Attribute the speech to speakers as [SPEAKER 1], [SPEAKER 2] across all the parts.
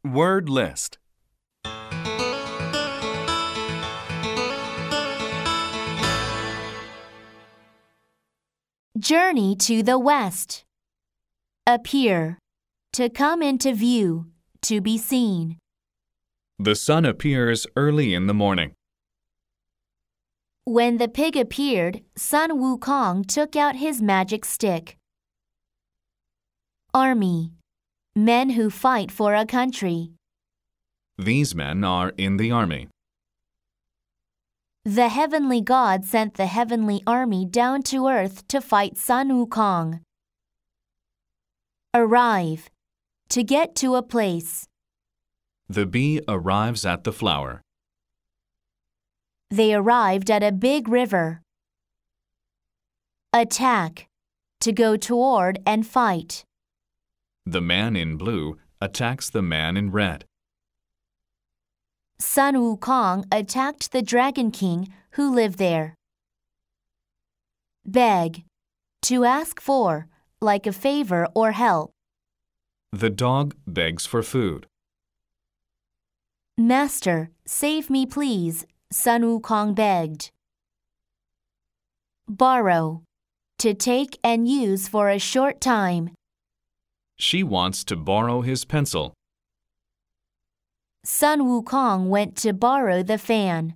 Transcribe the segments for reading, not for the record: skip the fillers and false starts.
[SPEAKER 1] Word list.
[SPEAKER 2] Journey to the west. Appear. To come into view. To be seen.
[SPEAKER 1] The sun appears early in the morning.
[SPEAKER 2] When the pig appeared, Sun Wukong took out his magic stick. Army. Men who fight for a country.
[SPEAKER 1] These men are in the army.
[SPEAKER 2] The heavenly God sent the heavenly army down to earth to fight Sun Wukong. Arrive. To get to a place.
[SPEAKER 1] The bee arrives at the flower.
[SPEAKER 2] They arrived at a big river. Attack. To go toward and fight.
[SPEAKER 1] The man in blue attacks the man in red.
[SPEAKER 2] Sun Wukong attacked the Dragon King who lived there. Beg. To ask for, like a favor or help.
[SPEAKER 1] The dog begs for food.
[SPEAKER 2] Master, save me please, Sun Wukong begged. Borrow. To take and use for a short time.
[SPEAKER 1] She wants to borrow his pencil.
[SPEAKER 2] Sun Wukong went to borrow the fan.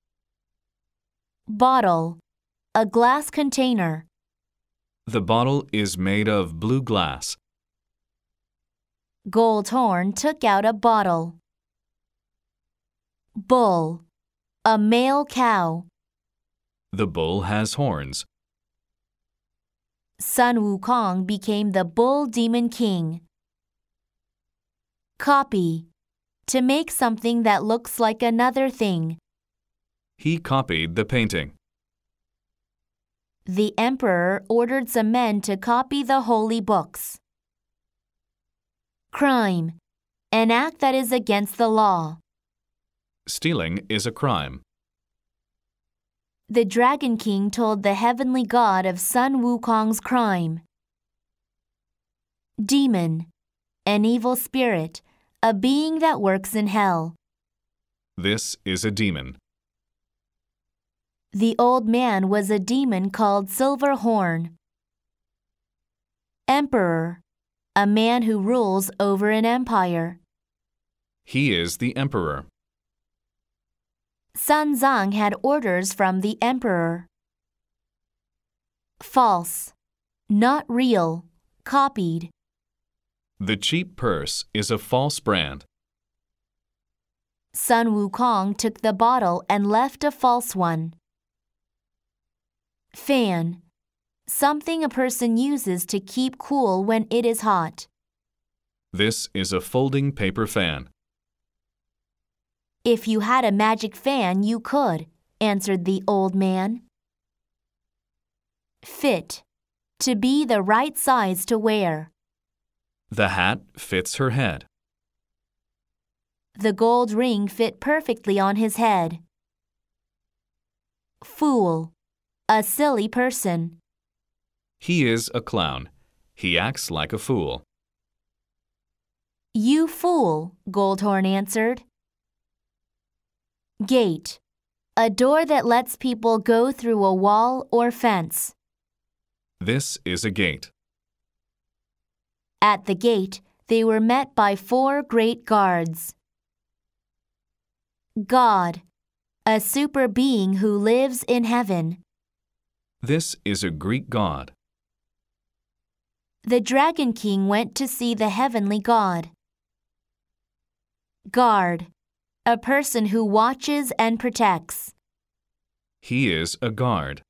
[SPEAKER 2] Bottle. A glass container.
[SPEAKER 1] The bottle is made of blue glass.
[SPEAKER 2] Goldhorn took out a bottle. Bull. A male cow.
[SPEAKER 1] The bull has horns.
[SPEAKER 2] Sun Wukong became the Bull Demon King. Copy. To make something that looks like another thing.
[SPEAKER 1] He copied the painting.
[SPEAKER 2] The emperor ordered some men to copy the holy books. Crime. An act that is against the law.
[SPEAKER 1] Stealing is a crime.
[SPEAKER 2] The Dragon King told the heavenly God of Sun Wukong's crime. Demon. An evil spirit, a being that works in hell.
[SPEAKER 1] This is a demon.
[SPEAKER 2] The old man was a demon called Silverhorn. Emperor. A man who rules over an empire.
[SPEAKER 1] He is the emperor.
[SPEAKER 2] Sun Zang had orders from the emperor. False. Not real. Copied.
[SPEAKER 1] The cheap purse is a false brand.
[SPEAKER 2] Sun Wukong took the bottle and left a false one. Fan. Something a person uses to keep cool when it is hot.
[SPEAKER 1] This is a folding paper fan.
[SPEAKER 2] If you had a magic fan, you could, answered the old man. Fit. To be the right size to wear.
[SPEAKER 1] The hat fits her head.
[SPEAKER 2] The gold ring fit perfectly on his head. Fool. A silly person.
[SPEAKER 1] He is a clown. He acts like a fool.
[SPEAKER 2] You fool, Goldhorn answered. Gate. A door that lets people go through a wall or fence.
[SPEAKER 1] This is a gate.
[SPEAKER 2] At the gate, they were met by 4 great guards. God. A super being who lives in heaven.
[SPEAKER 1] This is a Greek god.
[SPEAKER 2] The Dragon King went to see the heavenly God. Guard. A person who watches and protects.
[SPEAKER 1] He is a guard.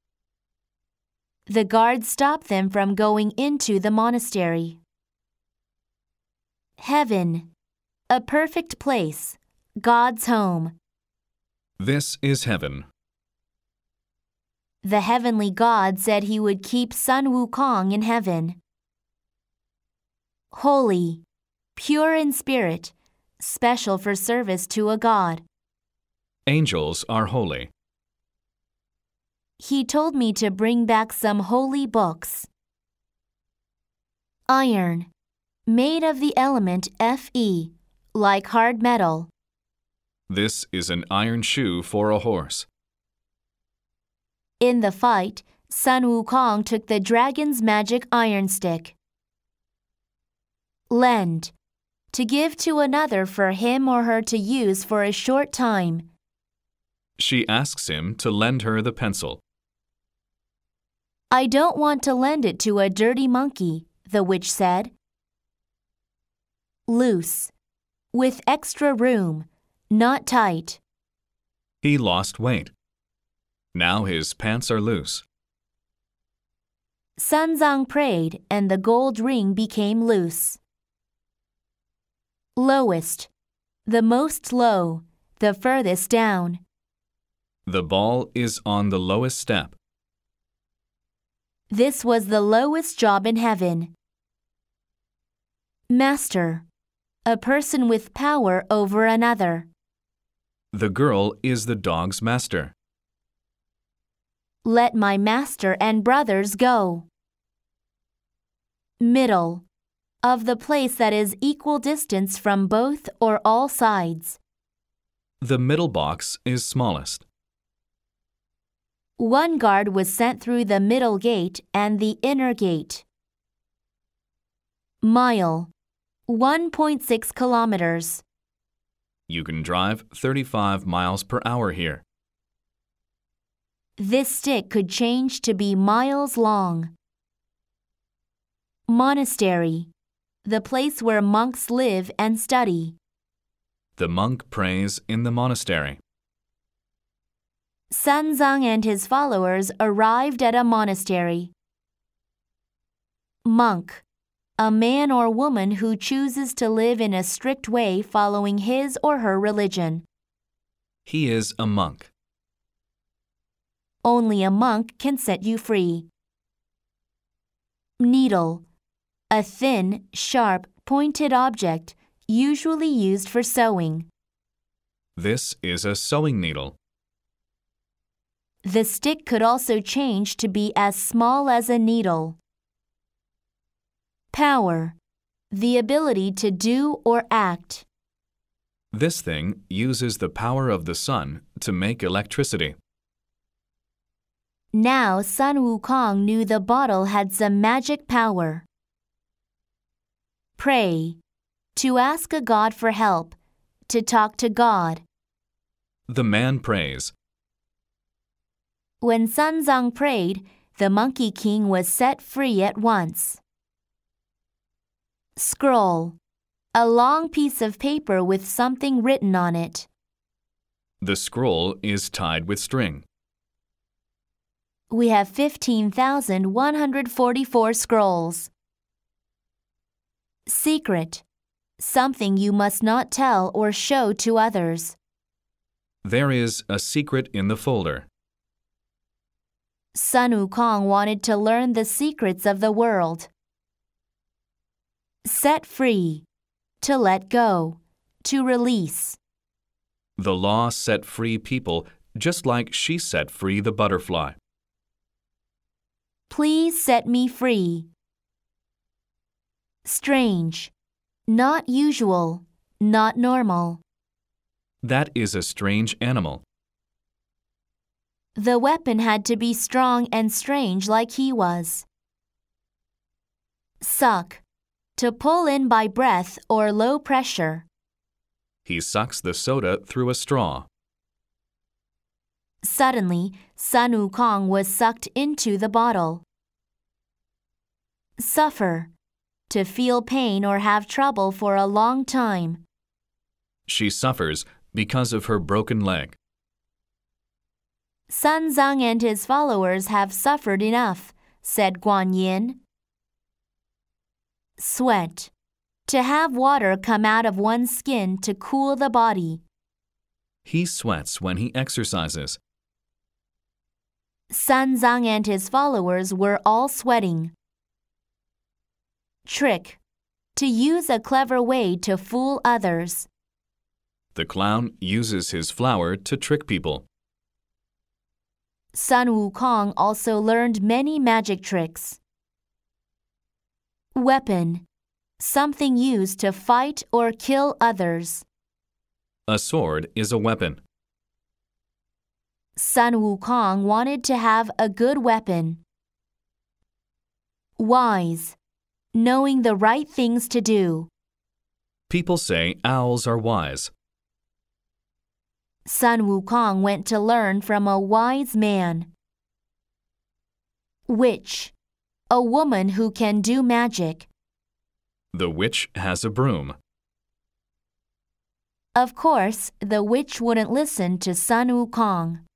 [SPEAKER 2] The guard stopped them from going into the monastery. Heaven. A perfect place. God's home.
[SPEAKER 1] This is heaven.
[SPEAKER 2] The heavenly God said he would keep Sun Wukong in heaven. Holy. Pure in spirit. Special for service to a god.
[SPEAKER 1] Angels are holy.
[SPEAKER 2] He told me to bring back some holy books. Iron. Made of the element Fe, like hard metal.
[SPEAKER 1] This is an iron shoe for a horse.
[SPEAKER 2] In the fight, Sun Wukong took the dragon's magic iron stick. Lend. To give to another for him or her to use for a short time.
[SPEAKER 1] She asks him to lend her the pencil.
[SPEAKER 2] I don't want to lend it to a dirty monkey, the witch said. Loose. With extra room, not tight.
[SPEAKER 1] He lost weight. Now his pants are loose.
[SPEAKER 2] Sun Zang prayed and the gold ring became loose. Lowest. The most low, the furthest down.
[SPEAKER 1] The ball is on the lowest step.
[SPEAKER 2] This was the lowest job in heaven. Master. A person with power over another.
[SPEAKER 1] The girl is the dog's master.
[SPEAKER 2] Let my master and brothers go. Middle. Of the place that is equal distance from both or all sides.
[SPEAKER 1] The middle box is smallest.
[SPEAKER 2] One guard was sent through the middle gate and the inner gate. Mile. 1.6 kilometers.
[SPEAKER 1] You can drive 35 miles per hour here.
[SPEAKER 2] This stick could change to be miles long. Monastery. The place where monks live and study.
[SPEAKER 1] The monk prays in the monastery.
[SPEAKER 2] Sun Zang and his followers arrived at a monastery. Monk. A man or woman who chooses to live in a strict way following his or her religion.
[SPEAKER 1] He is a monk.
[SPEAKER 2] Only a monk can set you free. Needle. A thin, sharp, pointed object, usually used for sewing.
[SPEAKER 1] This is a sewing needle.
[SPEAKER 2] The stick could also change to be as small as a needle. Power. The ability to do or act.
[SPEAKER 1] This thing uses the power of the sun to make electricity.
[SPEAKER 2] Now Sun Wukong knew the bottle had some magic power. Pray. To ask a god for help. To talk to God.
[SPEAKER 1] The man prays.
[SPEAKER 2] When Sun Zang prayed, the Monkey King was set free at once. Scroll. A long piece of paper with something written on it.
[SPEAKER 1] The scroll is tied with string.
[SPEAKER 2] We have 15,144 scrolls. Secret. Something you must not tell or show to others.
[SPEAKER 1] There is a secret in the folder.
[SPEAKER 2] Sun Wukong wanted to learn the secrets of the world. Set free. To let go. To release.
[SPEAKER 1] The law set free people just like she set free the butterfly.
[SPEAKER 2] Please set me free. Strange. Not usual. Not normal.
[SPEAKER 1] That is a strange animal.
[SPEAKER 2] The weapon had to be strong and strange like he was. Suck. To pull in by breath or low pressure.
[SPEAKER 1] He sucks the soda through a straw.
[SPEAKER 2] Suddenly, Sun Wukong was sucked into the bottle. Suffer. To feel pain or have trouble for a long time.
[SPEAKER 1] She suffers because of her broken leg.
[SPEAKER 2] Sun Zang and his followers have suffered enough, said Guan Yin. Sweat. To have water come out of one's skin to cool the body.
[SPEAKER 1] He sweats when he exercises.
[SPEAKER 2] Sun Zang and his followers were all sweating. Trick. To use a clever way to fool others.
[SPEAKER 1] The clown uses his flower to trick people.
[SPEAKER 2] Sun Wukong also learned many magic tricks. Weapon. something used to fight or kill others.
[SPEAKER 1] A sword is a weapon.
[SPEAKER 2] Sun Wukong wanted to have a good weapon. Wise, knowing the right things to do.
[SPEAKER 1] People say owls are wise.
[SPEAKER 2] Sun Wukong went to learn from a wise man. Witch, a woman who can do magic.
[SPEAKER 1] The witch has a broom.
[SPEAKER 2] Of course, the witch wouldn't listen to Sun Wukong.